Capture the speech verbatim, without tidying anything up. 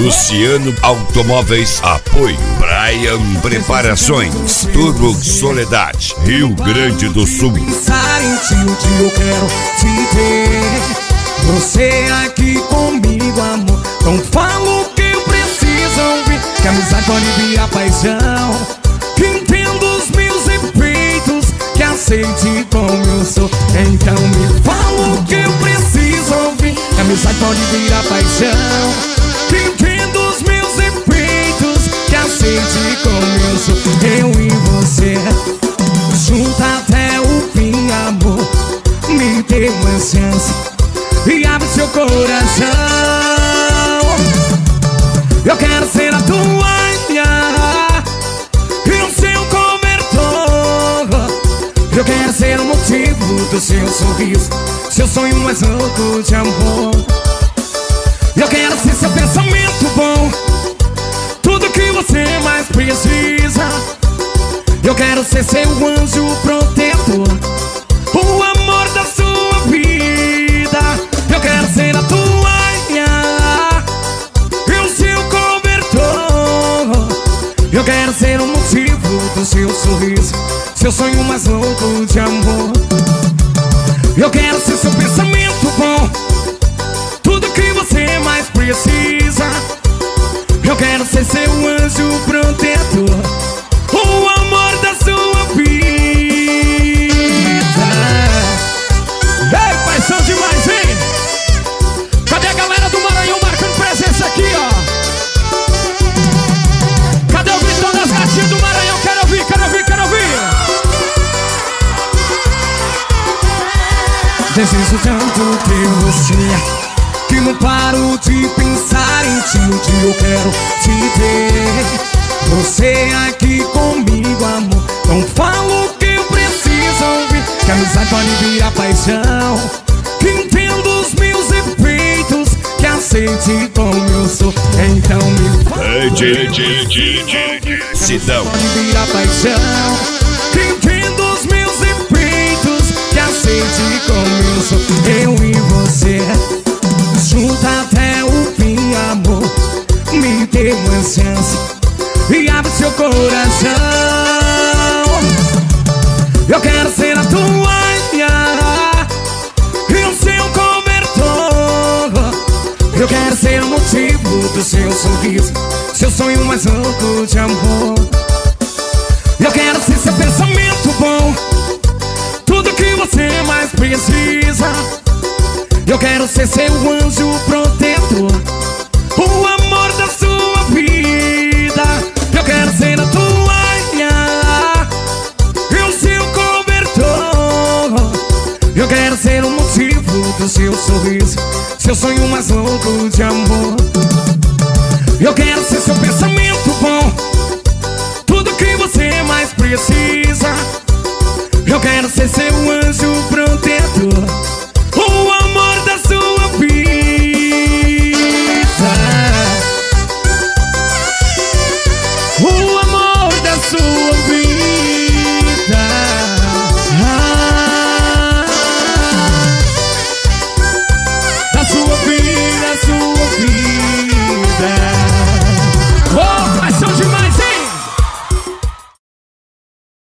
Luciano Automóveis. Apoio Brian Preparações. Turbo Soledade, Rio Grande do Sul. Pensar em ti, um dia eu quero te ter. Você aqui comigo, amor. Não falo o que eu preciso ouvir, que a amizade pode virar paixão. Que entendo os meus efeitos, que aceite como eu sou. Então me fala o que eu preciso ouvir, que a amizade pode virar paixão. Que entendo os meus efeitos, que aceite como eu sou. Eu e você, junto até o fim, amor. Me dê uma chance e abre seu coração. Eu quero ser a toalha e o seu cobertor. Eu quero ser o motivo do seu sorriso, seu sonho mais louco de amor. Eu quero ser seu pensamento bom, tudo que você mais precisa. Eu quero ser seu anjo protetor, o amor da sua vida. Eu quero ser a toalha e o seu cobertor. Eu quero ser o motivo do seu sorriso, seu sonho mais louco de amor. Eu quero ser seu pensamento bom, tudo que você mais precisa. Eu quero ser seu anjo protetor, o amor da sua vida. Ei, paixão demais, hein? Cadê a galera do Maranhão marcando presença aqui, ó? Cadê o Vitão das gatinhas do Maranhão? Quero ouvir, quero ouvir, quero ouvir. Desejo tanto ter você, que não paro de pensar em ti. Um dia eu quero te ter. Você aqui comigo, amor. Não falo o que eu preciso ouvir, que a amizade pode virar paixão. Que entendo os meus efeitos, que aceite como eu sou. Então me fala, Sidão. pode virar paixão. Que entendo os meus efeitos, que aceite como eu sou. Eu e você, junto até o fim, amor. Me dê uma chance e abre seu coração. Eu quero ser a toalha e o seu cobertor. Eu quero ser o motivo do seu sorriso, seu sonho mais louco de amor. Eu quero ser seu pensamento bom, tudo que você mais precisa. Eu quero ser seu anjo protetor, o amor da sua vida. Eu quero ser a toalha e o seu cobertor. Eu quero ser o motivo do seu sorriso, seu sonho mais louco de amor. Eu quero ser seu